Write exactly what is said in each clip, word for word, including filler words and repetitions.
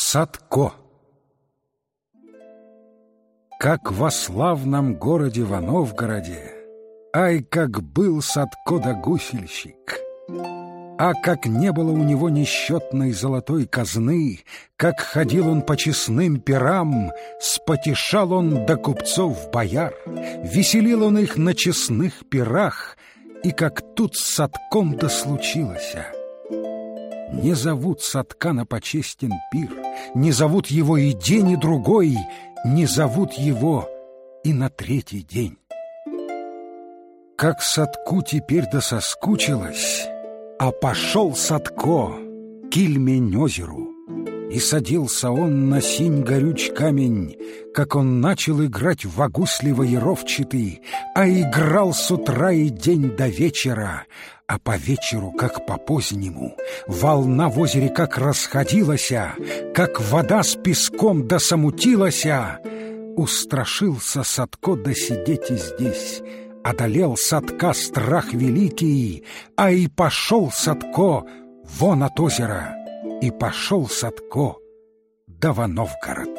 Садко. Как во славном городе во Новгороде, ай, как был Садко да гусельщик! А как не было у него несчетной золотой казны, как ходил он по честным пирам, спотешал он до купцов бояр, веселил он их на честных пирах, и как тут с Садком да случилося. Не зовут Садка на почестен пир, не зовут его и день, и другой, не зовут его и на третий день. Как Садку теперь да соскучилось, а пошел Садко к Ильмень-озеру, и садился он на синь горюч камень, как он начал играть в гусли воеровчатый, а играл с утра и день до вечера, а по вечеру, как по позднему, волна в озере как расходилася, как вода с песком да самутилася, устрашился Садко да сидеть и здесь. Одолел Садка страх великий, а и пошел Садко вон от озера, и пошел Садко да во Новгород.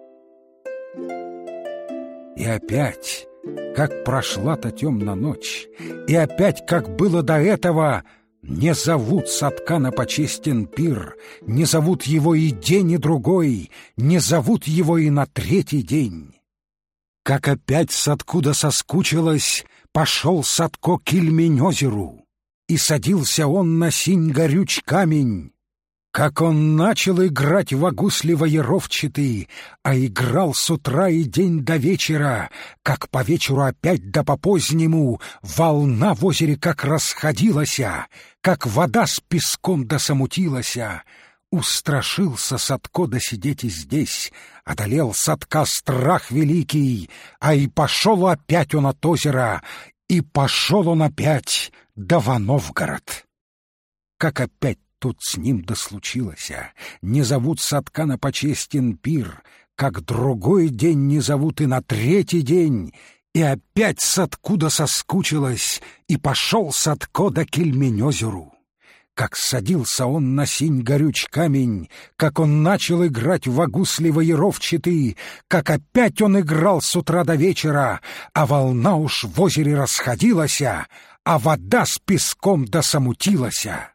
И опять, как прошла-то темна ночь, и опять, как было до этого, не зовут Садка на почестен пир, не зовут его и день, и другой, не зовут его и на третий день. Как опять Садку да соскучилось, пошел Садко к Ильмень-озеру, и садился он на синь горюч камень. Как он начал играть в гусли воеровчатый, а играл с утра и день до вечера, как по вечеру опять да по позднему, волна в озере как расходилася, как вода с песком да самутилася, устрашился Садко да сидеть и здесь, одолел Садка страх великий, а и пошел опять он от озера, и пошел он опять да во Новгород. Как опять тут с ним да случилося, не зовут Садка на почестен пир, как другой день не зовут и на третий день, и опять Садку да соскучилось, и пошел Садко да к Ильмень-озеру. Как садился он на синь горюч камень, как он начал играть в гусли воеровчатый, как опять он играл с утра до вечера, а волна уж в озере расходилася, а вода с песком да самутилася.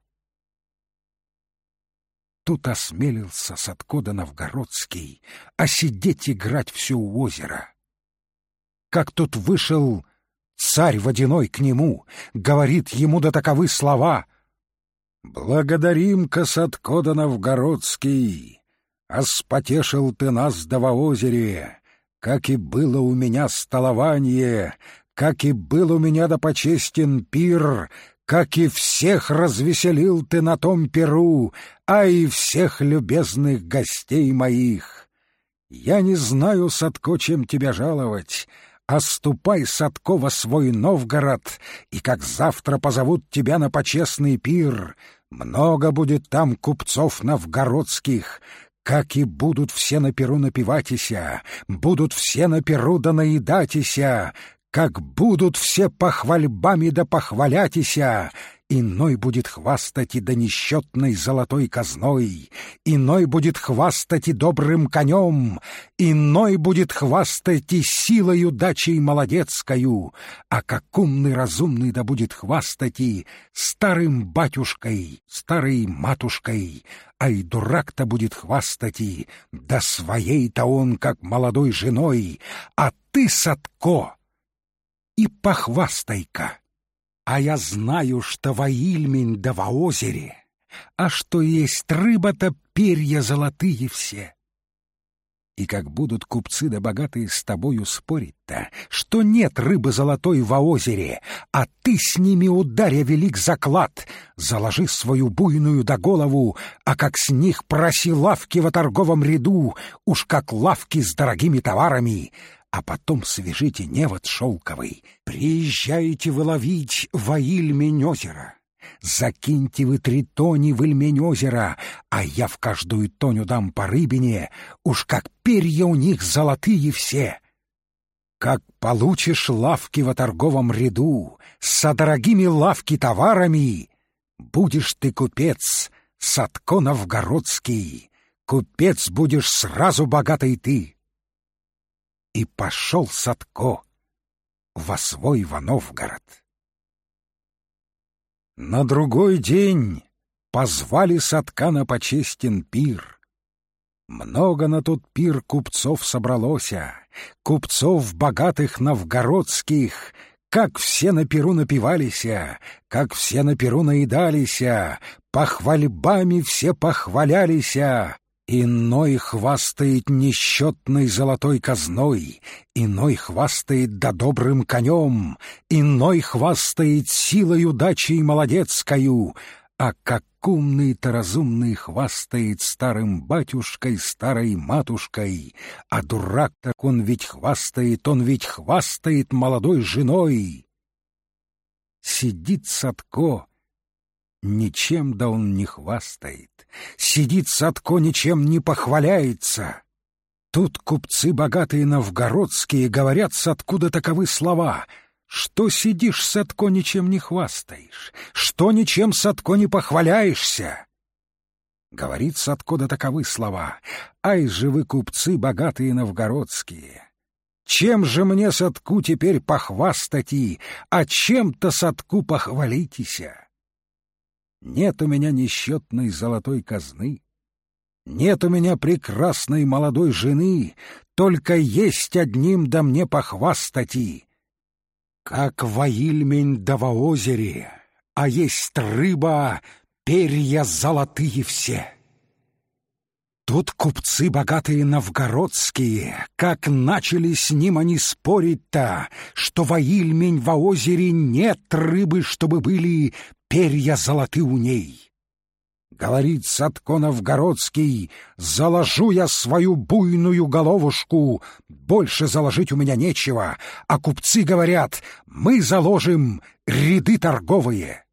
Тут осмелился Садко да Новгородский, а сидеть играть все у озера. Как тут вышел царь водяной к нему, говорит ему да таковы слова: «Благодарим-ка, Садко да Новгородский, а спотешил ты нас да во озере, как и было у меня столование, как и был у меня да почестен пир, как и всех развеселил ты на том пиру, а и всех любезных гостей моих. Я не знаю, Садко, чем тебя жаловать, а ступай, Садко, во свой Новгород, и как завтра позовут тебя на почестный пир, много будет там купцов новгородских, как и будут все на пиру напиватися, будут все на пиру да наедатися, как будут все похвальбами да похвалятися, иной будет хвастать и да несчетной золотой казной, иной будет хвастать и добрым конем, иной будет хвастать и силою дачей молодецкою, а как умный разумный да будет хвастать и старым батюшкой, старой матушкой, а и дурак-то будет хвастать и да своей-то он, как молодой женой, а ты, Садко, и похвастай-ка. А я знаю, что во Ильмень да во озере, а что есть рыба-то перья золотые все. И как будут купцы да богатые с тобою спорить-то, что нет рыбы золотой во озере, а ты с ними, ударя велик заклад, заложи свою буйную да голову, а как с них проси лавки во торговом ряду, уж как лавки с дорогими товарами, а потом свяжите невод шелковый, приезжайте вы ловить во Ильмень-озеро. Закиньте вы три тони в Ильмень-озеро, а я в каждую тоню дам по рыбине, уж как перья у них золотые все. Как получишь лавки во торговом ряду со дорогими лавки товарами, будешь ты купец, Садко Новгородский, купец будешь сразу богатый ты. И пошел Садко во свой во Новгород. На другой день позвали Садка на почестен пир. Много на тот пир купцов собралося, купцов богатых новгородских, как все на пиру напивалися, как все на пиру наедалися, похвальбами все похвалялися. Иной хвастает несчетной золотой казной, иной хвастает да добрым конем, иной хвастает силой удачей молодецкою, а как умный-то разумный хвастает старым батюшкой, старой матушкой, а дурак-то он ведь хвастает, он ведь хвастает молодой женой. Сидит Садко, ничем да он не хвастает, сидит Садко, ничем не похваляется. Тут купцы богатые новгородские говорят Садку да таковы слова: что сидишь, Садко, ничем не хвастаешь, что ничем, Садко, не похваляешься? Говорит Садко да таковы слова: ай же вы, купцы богатые новгородские! Чем же мне, Садку, теперь похвастать и, а чем-то, Садку, похвалитеся? Нет у меня несчетной золотой казны, нет у меня прекрасной молодой жены, только есть одним да мне похвастать и. Как во Ильмень да во озере, а есть рыба, перья золотые все. Тут купцы богатые новгородские, как начали с ним они спорить-то, что во Ильмень во озере нет рыбы, чтобы были перья золоты у ней. Говорит Садко новгородский: заложу я свою буйную головушку, больше заложить у меня нечего, а купцы говорят: мы заложим ряды торговые.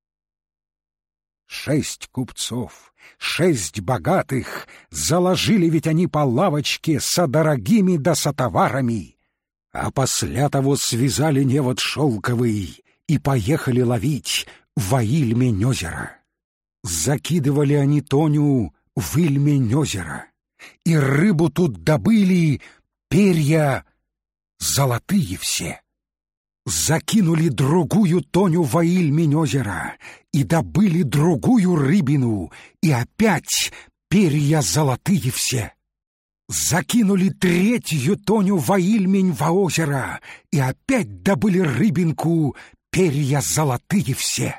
Шесть купцов, шесть богатых, заложили ведь они по лавочке со дорогими да со товарами, а после того связали невод шелковый и поехали ловить во Ильмень озеро. Закидывали они Тоню в Ильмень озеро, и рыбу тут добыли, перья золотые все. Закинули другую Тоню во Ильмень озеро, и добыли другую рыбину, и опять перья золотые все. Закинули третью Тоню во Ильмень во озеро, и опять добыли рыбинку, перья золотые все.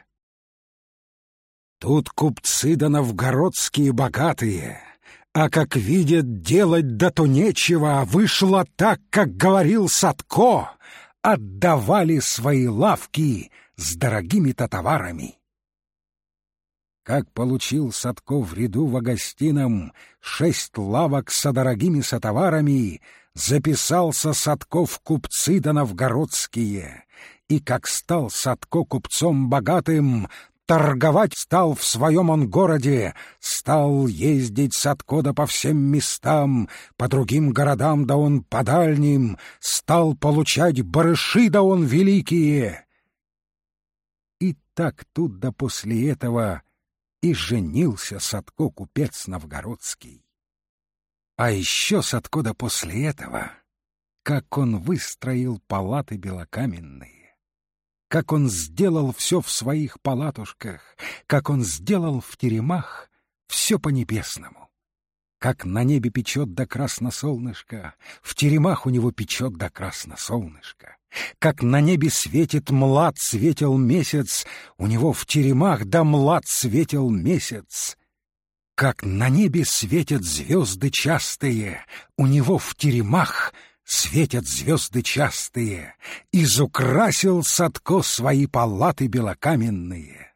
Тут купцы да новгородские богатые, а как видят, делать да то нечего, вышло так, как говорил Садко, отдавали свои лавки с дорогими-то товарами. Как получил Садко в ряду во гостином шесть лавок со дорогими-со товарами, записался Садко в купцы да новгородские, и как стал Садко купцом богатым, торговать стал в своем он городе, стал ездить Садко да по всем местам, по другим городам да он по дальним, стал получать барыши да он великие. И так тут да после этого и женился Садко купец новгородский. А еще Садко да после этого, как он выстроил палаты белокаменные, как он сделал все в своих палатушках, как он сделал в теремах все по-небесному. Как на небе печет да красно солнышко, в теремах у него печет да красно солнышко. Как на небе светит млад светил месяц, у него в теремах да млад светил месяц. Как на небе светят звезды частые, у него в теремах светят звезды частые, изукрасил Садко свои палаты белокаменные.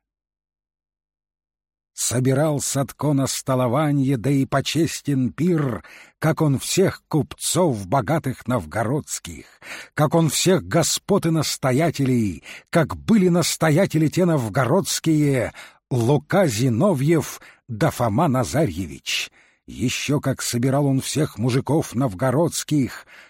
Собирал Садко на столованье, да и почестен пир, как он всех купцов богатых новгородских, как он всех господ и настоятелей, как были настоятели те новгородские, Лука Зиновьев да Фома Назарьевич. Еще как собирал он всех мужиков новгородских,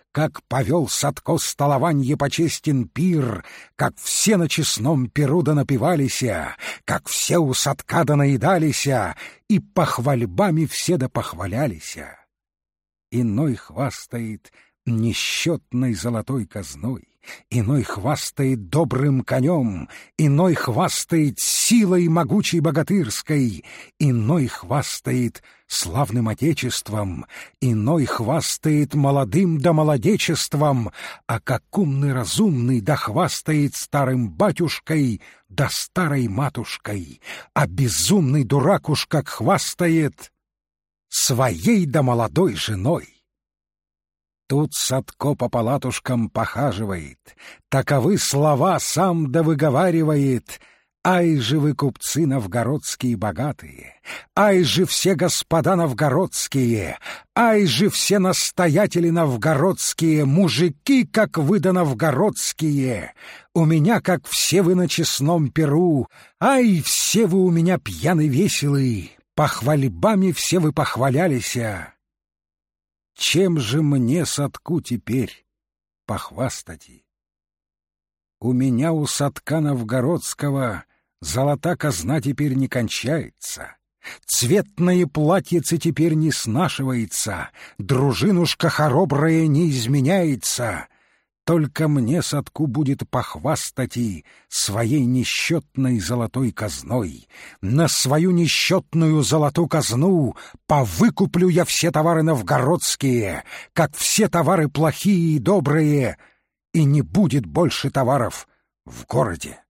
как повел Садко столованье почестен пир, как все на честном пиру да напивалися, как все у Садка да наедалися, и похвальбами все да похвалялися. Иной хвастает несчетной золотой казной, иной хвастает добрым конем, иной хвастает силой могучей богатырской, иной хвастает славным отечеством, иной хвастает молодым да молодечеством, а как умный разумный да хвастает старым батюшкой да старой матушкой, а безумный дурак уж как хвастает своей да молодой женой. Тут Садко по палатушкам похаживает, таковы слова сам да выговаривает. Ай же вы, купцы новгородские богатые, ай же все господа новгородские, ай же все настоятели новгородские, мужики, как вы да новгородские, у меня, как все вы на честном пиру, ай, все вы у меня пьяны веселы, похвальбами все вы похвалялися. Чем же мне, Садку, теперь похвастать? У меня у Садка Новгородского золота казна теперь не кончается, цветное платьице теперь не снашивается, дружинушка хоробрая не изменяется. Только мне, Садку, будет похвастать и своей несчетной золотой казной. На свою несчетную золотую казну повыкуплю я все товары новгородские, как все товары плохие и добрые, и не будет больше товаров в городе.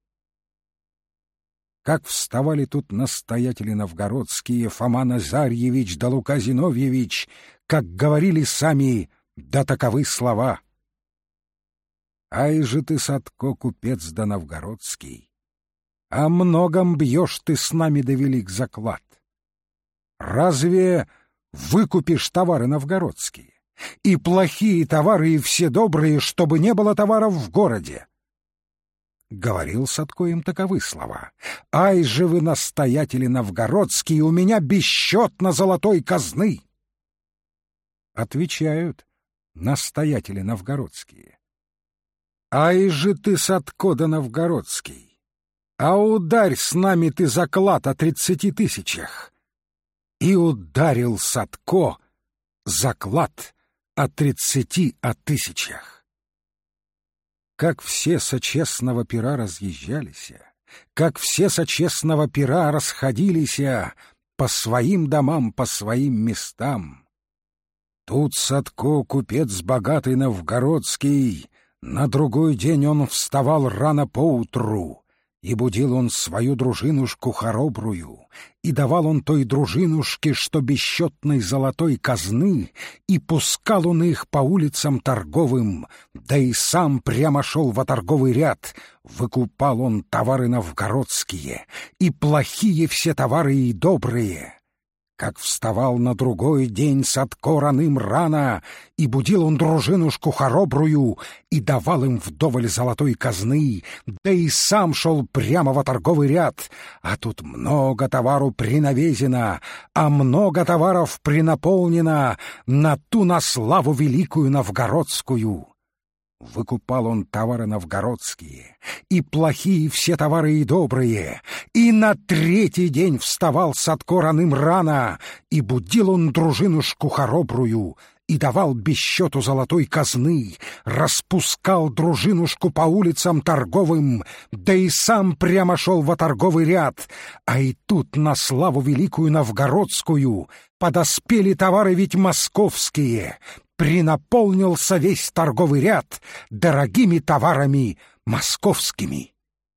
Как вставали тут настоятели новгородские, Фома Назарьевич да Лука Зиновьевич, как говорили сами, да таковы слова. Ай же ты, Садко, купец да новгородский, о многом бьешь ты с нами да велик заклад. Разве выкупишь товары новгородские? И плохие товары, и все добрые, чтобы не было товаров в городе. Говорил Садко им таковы слова. Ай же вы, настоятели новгородские, у меня бесчетно золотой казны. Отвечают настоятели новгородские. Ай же ты, Садко да новгородский, а ударь с нами ты заклад о тридцати тысячах. И ударил Садко заклад о тридцати о тысячах. Как все со честного пира разъезжались, как все со честного пира расходились по своим домам, по своим местам. Тут Садко, купец богатый новгородский, на другой день он вставал рано поутру, и будил он свою дружинушку хоробрую, и давал он той дружинушке, что бесчетной золотой казны, и пускал он их по улицам торговым, да и сам прямо шел во торговый ряд, выкупал он товары новгородские, и плохие все товары, и добрые. Как вставал на другой день Садко раным рано, и будил он дружинушку хоробрую, и давал им вдоволь золотой казны, да и сам шел прямо во торговый ряд, а тут много товару принавезено, а много товаров принаполнено на ту на славу великую новгородскую. Выкупал он товары новгородские, и плохие все товары, и добрые, и на третий день вставал Садко раным рано, и будил он дружинушку хоробрую, и давал без счету золотой казны, распускал дружинушку по улицам торговым, да и сам прямо шел во торговый ряд, а и тут на славу великую новгородскую подоспели товары ведь московские, принаполнился весь торговый ряд дорогими товарами московскими.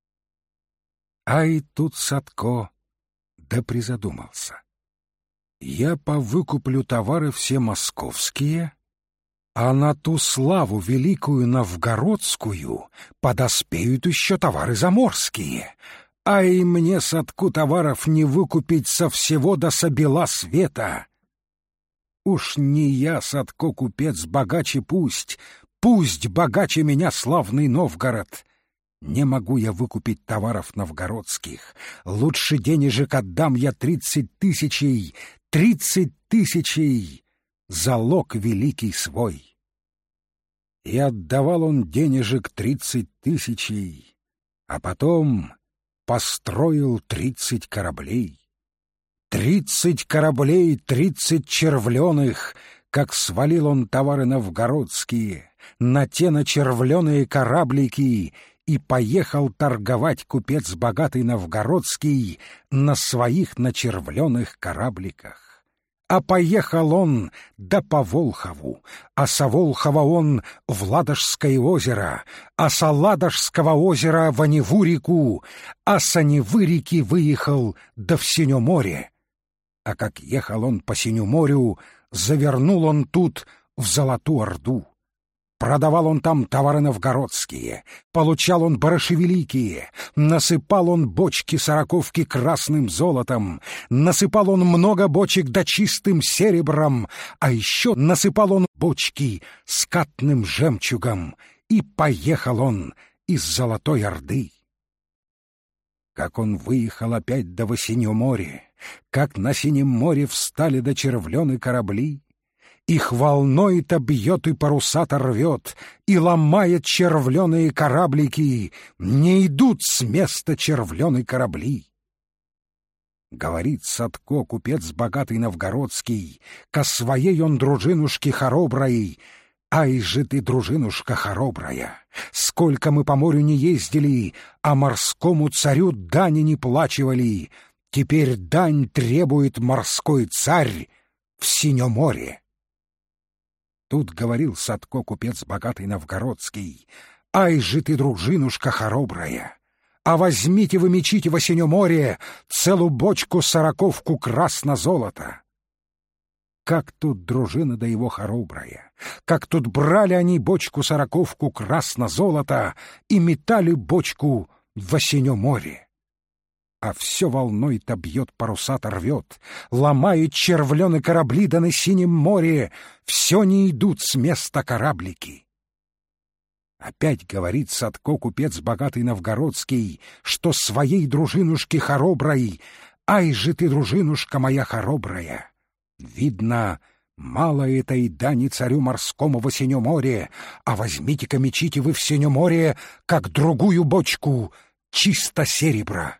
Ай тут Садко да призадумался. Я повыкуплю товары все московские, а на ту славу великую новгородскую подоспеют еще товары заморские. Ай, мне, Садку, товаров не выкупить со всего до со бела света. Уж не я, Садко, купец, богаче пусть, пусть богаче меня славный Новгород. Не могу я выкупить товаров новгородских. Лучше денежек отдам я тридцать тысячей, тридцать тысячей, залог великий свой. И отдавал он денежек тридцать тысячей, а потом построил тридцать кораблей. Тридцать кораблей, тридцать червленых, как свалил он товары новгородские, на те начервленые кораблики, и поехал торговать купец богатый новгородский на своих начервленых корабликах. А поехал он да по Волхову, а со Волхова он в Ладожское озеро, а со Ладожского озера в Оневу реку, а с Оневы реки выехал да в Синё море. А как ехал он по Синю морю, завернул он тут в Золотую Орду. Продавал он там товары новгородские, получал он барыши великие, насыпал он бочки-сороковки красным золотом, насыпал он много бочек да чистым серебром, а еще насыпал он бочки скатным жемчугом, и поехал он из Золотой Орды. Как он выехал опять до Синего моря, как на Синем море встали до червлены корабли, их волной-то бьет и паруса-то рвет, и ломает червленые кораблики, не идут с места червленые корабли. Говорит Садко, купец богатый новгородский, ко своей он дружинушке хороброй: «Ай же ты, дружинушка хоробрая, сколько мы по морю не ездили, а морскому царю дани не плачивали, теперь дань требует морской царь в Синем море». Тут говорил Садко, купец богатый новгородский: «Ай же ты, дружинушка хоробрая, а возьмите вы мечите во Синем море целую бочку-сороковку красно-золота». Как тут дружина да его хоробрая, как тут брали они бочку-сороковку красно-золота и метали бочку во Синем море. А все волной-то бьет, паруса-то рвет, ломает червленые корабли, да на Синем море все не идут с места кораблики. Опять говорит Садко, купец богатый новгородский, что своей дружинушке хороброй: «Ай же ты, дружинушка моя хоробрая, видно, мало этой дани царю морскому во Синем море, а возьмите-ка мечите вы в Синем море, как другую бочку чисто серебра».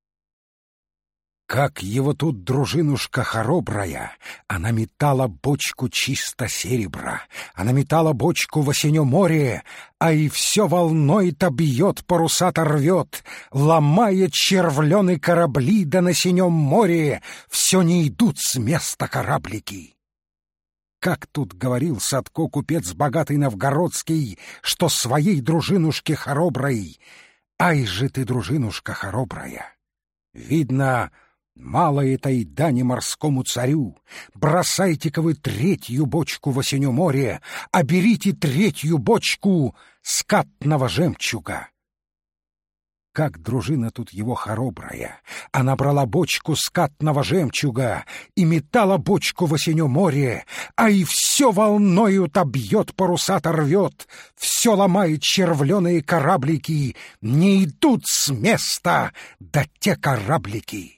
Как его тут дружинушка хоробрая, она метала бочку чисто серебра, она метала бочку во Синем море, а и все волной-то бьет, паруса-то рвет, ломает червленые корабли, да на Синем море все не идут с места кораблики. Как тут говорил Садко, купец богатый новгородский, что своей дружинушке хороброй: «Ай же ты, дружинушка хоробрая, видно, мало этой дани морскому царю, бросайте-ка вы третью бочку во Синем море, а берите третью бочку скатного жемчуга». Как дружина тут его хоробрая, она брала бочку скатного жемчуга и метала бочку во Синем море, а и все волною-то бьет, паруса-то рвет, все ломает червленые кораблики, не идут с места да те кораблики.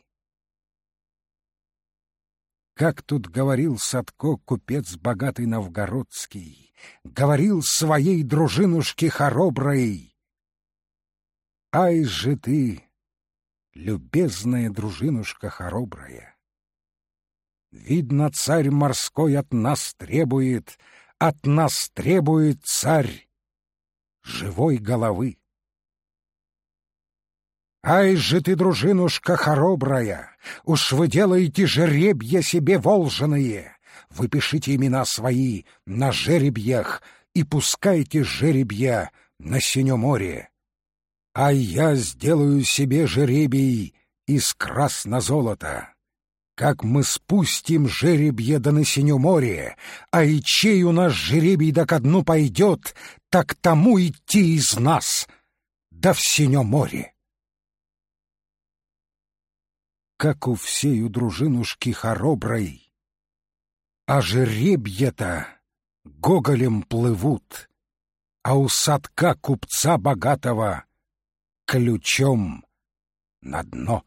Как тут говорил Садко, купец богатый новгородский, говорил своей дружинушке хороброй: «Ай же ты, любезная дружинушка хоробрая, видно, царь морской от нас требует, от нас требует царь живой головы. Ай же ты, дружинушка хоробрая, уж вы делаете жеребья себе волжаные, вы пишите имена свои на жеребьях и пускайте жеребья на Синем море. А я сделаю себе жеребий из красно-золота. Как мы спустим жеребья да на Синем море, а и чей у нас жеребий да ко дну пойдет, так тому идти из нас да в Синем море». Как у всею дружинушки хороброй, а жеребья-то гоголем плывут, а у Садка купца богатого ключом на дно.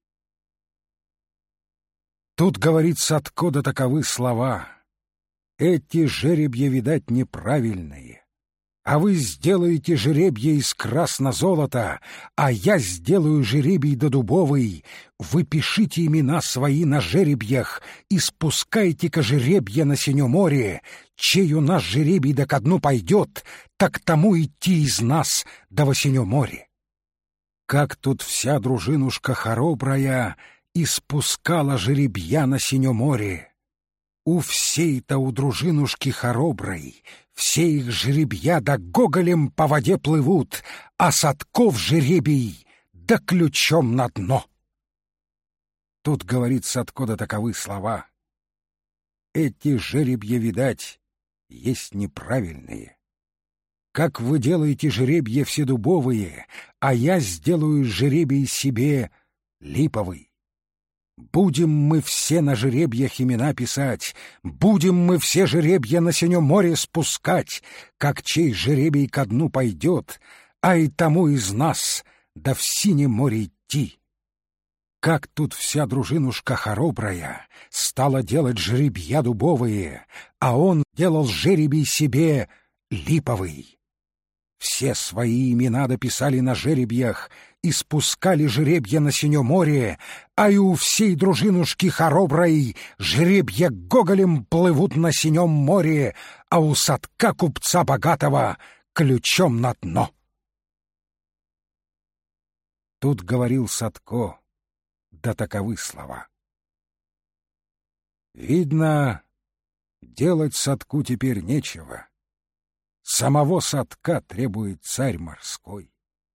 Тут говорит Садко да таковы слова: «Эти жеребья, видать, неправильные, А вы сделаете жеребье из красно-золота, а я сделаю жеребий до дубовый. Вы пишите имена свои на жеребьях и спускайте-ка жеребья на синё море. Чей у нас жеребий да ко дну пойдет, так тому идти из нас да во синё море. Как тут вся дружинушка хоробрая и спускала жеребья на синё море. У всей-то у дружинушки хороброй все их жеребья да гоголем по воде плывут, а Садков жеребий да ключом на дно. Тут говорит Садко да таковы слова: эти жеребья, видать, есть неправильные. Как вы делаете жеребья все дубовые, а я сделаю жеребий себе липовый. Будем мы все на жеребьях имена писать, будем мы все жеребья на синё море спускать, как чей жеребий ко дну пойдет, а и тому из нас да в синем море идти. Как тут вся дружинушка хоробрая стала делать жеребья дубовые, а он делал жеребий себе липовый. Все свои имена дописали на жеребьях и спускали жеребья на синё море, а и у всей дружинушки хороброй жеребья гоголем плывут на синем море, а у Садка купца богатого ключом на дно. Тут говорил Садко, да таковы слова. Видно, делать Садку теперь нечего. Самого Садка требует царь морской.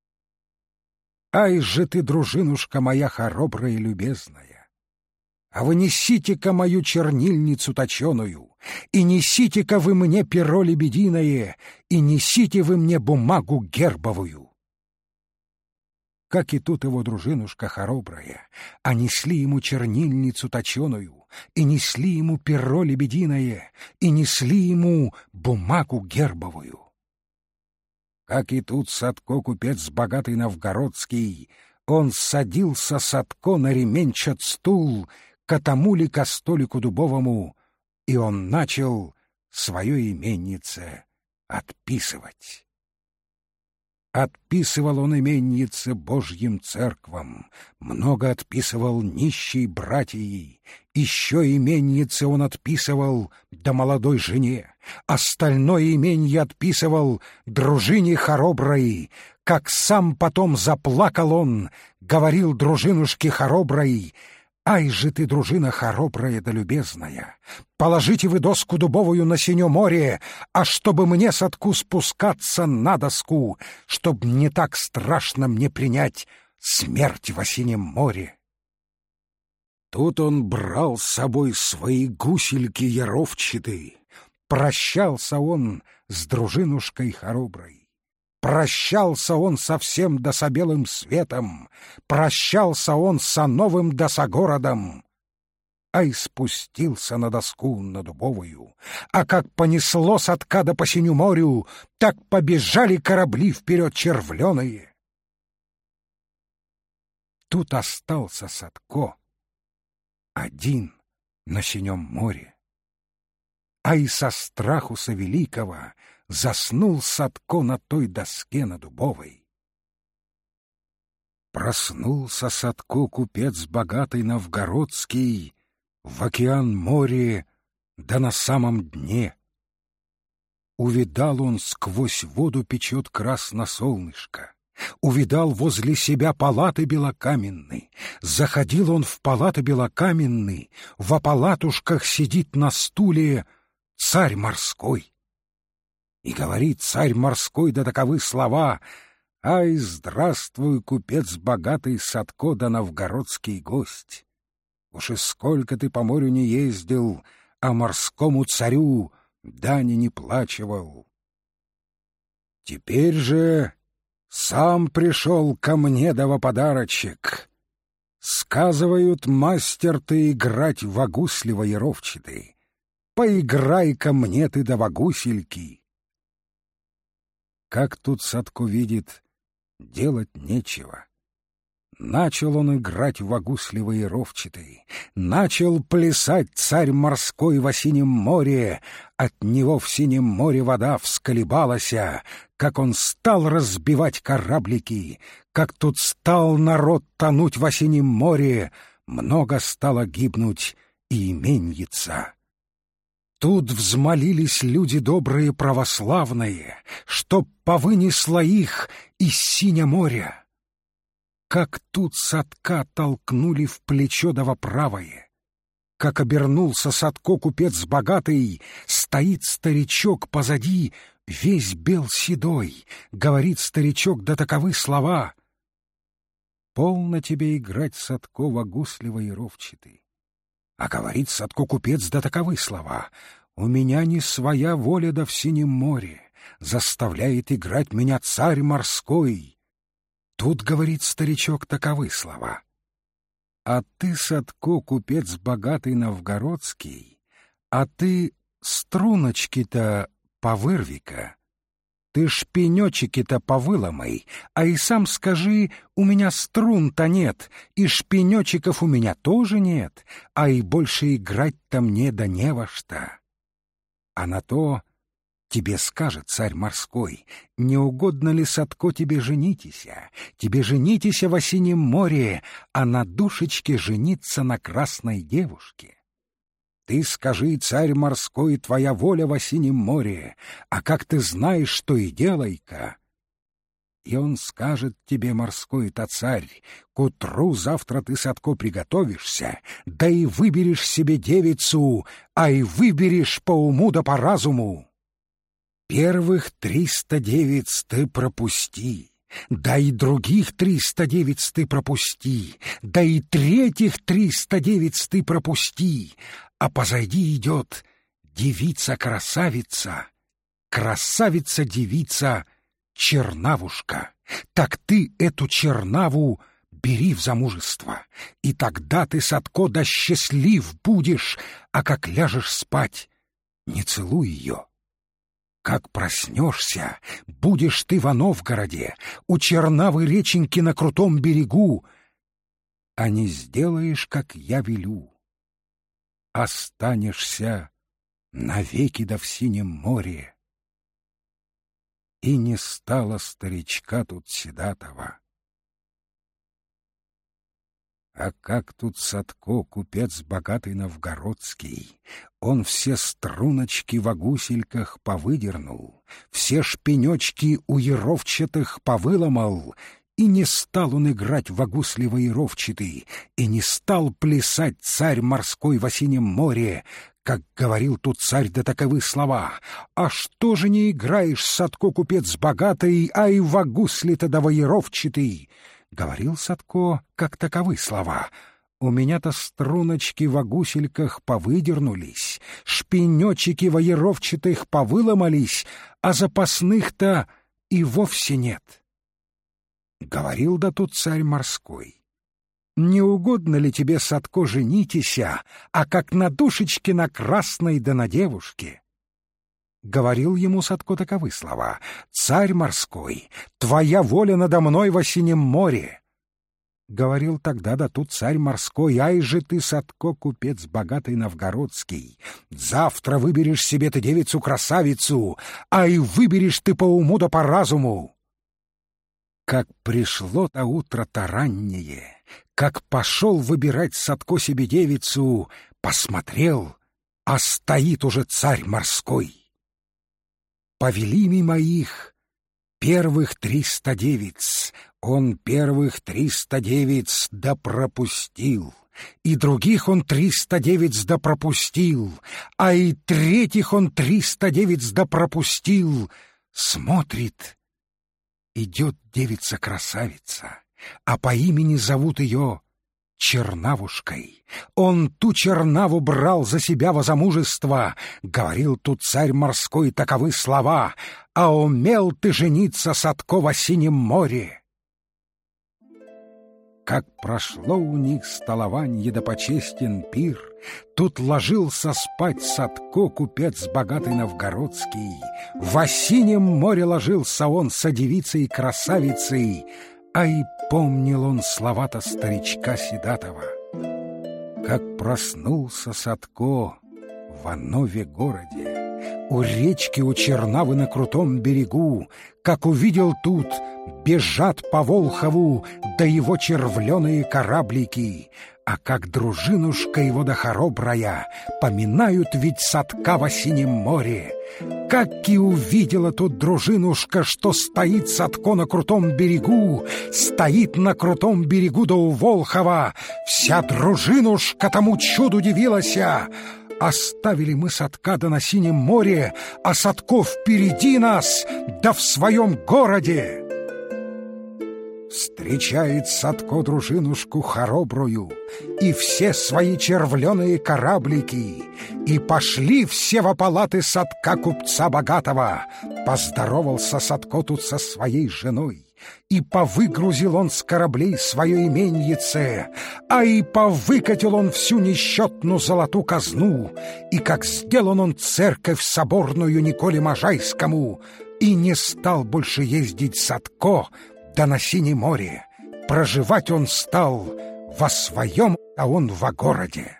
Ай же ты, дружинушка моя хоробрая и любезная! А вы несите-ка мою чернильницу точеную, и несите-ка вы мне перо лебединое, и несите вы мне бумагу гербовую. Как и тут его дружинушка хоробрая, а несли ему чернильницу точеную, и несли ему перо лебединое, и несли ему бумагу гербовую. Как и тут Садко, купец богатый новгородский, он садился, Садко, на ременчат стул, к тому ли ко столику дубовому, и он начал свое именнице отписывать. Отписывал он именнице Божьим церквам, много отписывал нищей братьей, еще именнице он отписывал да молодой жене, остальное именье отписывал дружине хороброй, как сам потом заплакал он, говорил дружинушке хороброй: «Ай же ты, дружина хоробрая да любезная! Положите вы доску дубовую на синё море, а чтобы мне, Садку, спускаться на доску, чтоб не так страшно мне принять смерть во синем море». Тут он брал с собой свои гусельки яровчатые, прощался он с дружинушкой хороброй. Прощался он совсем да со белым светом, прощался он со новым да со городом, а и спустился на доску на дубовую, а как понесло Садка да по синю морю, так побежали корабли вперед червленые. Тут остался Садко один на синем море, а и со страху со великого заснул Садко на той доске на дубовой. Проснулся Садко, купец богатый новгородский, в океан море да на самом дне. Увидал он, сквозь воду печет красно солнышко, увидал возле себя палаты белокаменные, заходил он в палаты белокаменные, во палатушках сидит на стуле царь морской. И говорит царь морской да таковы слова: «Ай, здравствуй, купец богатый, Садко да новгородский гость! Уж и сколько ты по морю не ездил, а морскому царю дани не плачивал. Теперь же сам пришел ко мне да во подарочек. Сказывают, мастер ты играть в гусли яровчатый. Поиграй-ка мне ты да во гусельки». Как тут Садко видит, делать нечего. Начал он играть в гусли яровчатый, начал плясать царь морской в синем море, от него в синем море вода всколебалася, как он стал разбивать кораблики, как тут стал народ тонуть в осеннем море, много стало гибнуть и именьица. Тут взмолились люди добрые православные, чтоб повынесло их из синя моря. Как тут Садка толкнули в плечо да во правое, как обернулся Садко купец богатый, стоит старичок позади, весь бел седой, говорит старичок да таковы слова: «Полно тебе играть, Садко, во гуслево и ровчатый». А говорит Садко купец да таковы слова: «У меня не своя воля да в синем море, заставляет играть меня царь морской». Тут, говорит старичок, таковы слова: «А ты, Садко, купец богатый новгородский, а ты струночки-то повырви-ка, ты шпенечики-то повыломай, а и сам скажи: у меня струн-то нет, и шпенечиков у меня тоже нет, а и больше играть-то мне да не во что». А на то тебе скажет царь морской: не угодно ли, Садко, тебе женитеся, тебе женитеся в осеннем море, а на душечке жениться на красной девушке. Ты скажи, царь морской, твоя воля в осеннем море, а как ты знаешь, что и делай-ка. И он скажет тебе, морской-то царь: к утру завтра ты, Садко, приготовишься, да и выберешь себе девицу, а и выберешь по уму да по разуму. Первых триста девиц ты пропусти, да и других триста девиц ты пропусти, да и третьих триста девиц ты пропусти, а позади идет девица-красавица, красавица-девица Чернавушка. Так ты эту Чернаву бери в замужество, и тогда ты, Садко, да счастлив будешь, а как ляжешь спать, не целуй ее. Как проснешься, будешь ты во Новгороде, у Чернавы реченьки на крутом берегу, а не сделаешь, как я велю, останешься навеки да в синем море. И не стало старичка тут седатого. А как тут Садко, купец богатый новгородский, он все струночки во гусельках повыдернул, все шпенечки у еровчатых повыломал, и не стал он играть во гуслево еровчатый, и не стал плясать царь морской в осеннем море, как говорил тут царь да таковы слова: «А что же не играешь, Садко, купец богатый, а и во гусли-то да во еровчатый?» Говорил Садко, как таковы слова: «У меня-то струночки во гусельках повыдернулись, шпенечики во еровчатых повыломались, а запасных-то и вовсе нет». Говорил да тут царь морской: «Не угодно ли тебе, Садко, женитеся, а как на душечке на красной да на девушке?» Говорил ему Садко таковы слова: «Царь морской, твоя воля надо мной в осеннем море». Говорил тогда да тут царь морской: «Ай же ты, Садко, купец богатый новгородский, завтра выберешь себе ты девицу-красавицу, а и выберешь ты по уму да по разуму». Как пришло-то утро-то раннее, как пошел выбирать Садко себе девицу, посмотрел, а стоит уже царь морской. Повели мимо их первых триста девиц, он первых триста девиц да пропустил, и других он триста девиц да пропустил, а и третьих он триста девиц да пропустил. Смотрит, идет девица-красавица, а по имени зовут ее Чернавушкой. Он ту Чернаву брал за себя во замужество, говорил тут царь морской таковы слова: «А умел ты жениться, Садко, в осеннем море». Как прошло у них столованье да почестен пир, тут ложился спать Садко, купец богатый новгородский. В осеннем море ложился он со девицей-красавицей, а и помнил он слова-то старичка седатого. Как проснулся Садко во Нове городе, У речки у Чернавы на крутом берегу, как увидел тут, бежат по Волхову, да его червленые кораблики, а как дружинушка его да хоробрая поминают ведь Садка во синем море. Как и увидела тут дружинушка, что стоит Садко на крутом берегу, стоит на крутом берегу да у Волхова, вся дружинушка тому чуду дивилася. Оставили мы Садка да на синем море, а Садко впереди нас, да в своем городе. Встречает Садко дружинушку хоробрую и все свои червленые кораблики, и пошли все во палаты Садка купца богатого. Поздоровался Садко тут со своей женой, и повыгрузил он с кораблей свое именьице, а и повыкатил он всю несчетную золоту казну, и как сделан он церковь соборную Николе Можайскому, и не стал больше ездить Садко да на синем море. Проживать он стал во своем, а он во городе.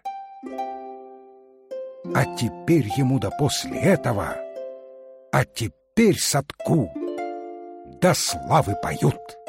А теперь ему да после этого, а теперь Садку до славы поют.